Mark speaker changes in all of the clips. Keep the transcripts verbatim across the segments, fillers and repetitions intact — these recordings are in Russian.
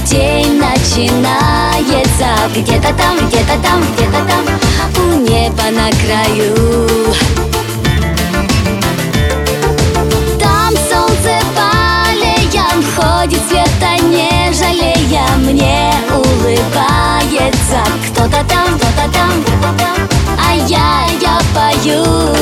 Speaker 1: день начинается. Где-то там, где-то там, где-то там, у неба на краю. Там солнце полеем ходит, света не жалея, мне улыбается. Кто-то там, кто-то там, кто-то там, а я, я пою.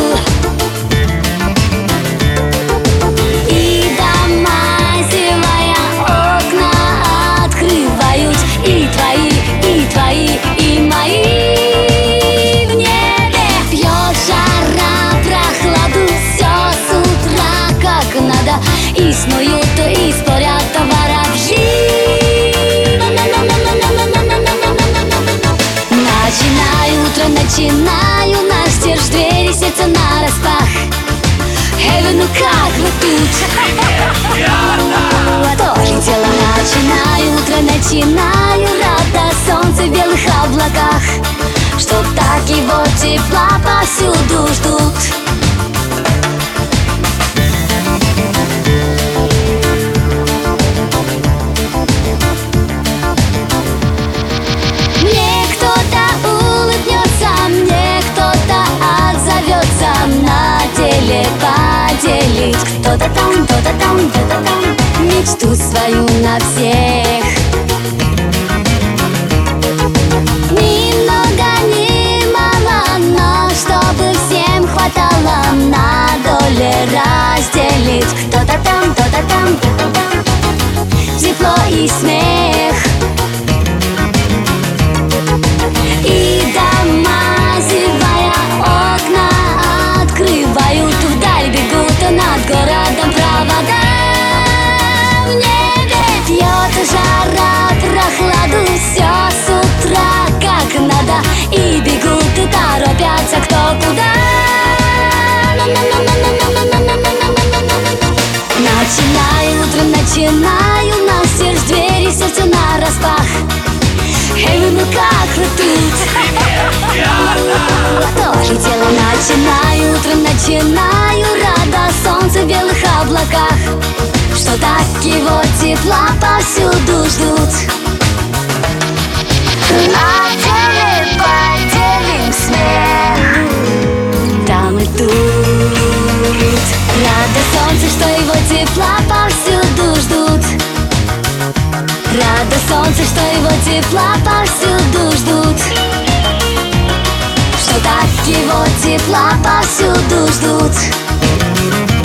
Speaker 1: И снуют, и спорят товара в жизнь. Начинаю утро, начинаю настежь, двери сердца нараспах. Эй, ну как вы тут? Тоже дело. Начинаю утро, начинаю рада солнце в белых облаках, что так его тепла повсюду ждут. Кто-то там, кто-то там, кто-то там мечту свою на всех. Ни много, ни мало, но чтобы всем хватало, на доли разделить. Кто-то там, кто-то там, кто-то там, тепло и смех. И дома, зевая, окна открывают, вдаль бегут над городом провода. В небе пьет жара, прохладу, все с утра как надо, и бегут и торопятся кто куда. Начинаю утро, начинаю настежь, двери сердца нараспах. Эй, ну как вы тут? Тоже дело. Начинаю утро, начинаю рада солнце в белых облаках, что так его тепла повсюду ждут. На деле поделим смех там и тут. Рада солнце, что его тепла повсюду ждут. Рада солнце, что его тепла повсюду ждут, что так его тепла повсюду ждут.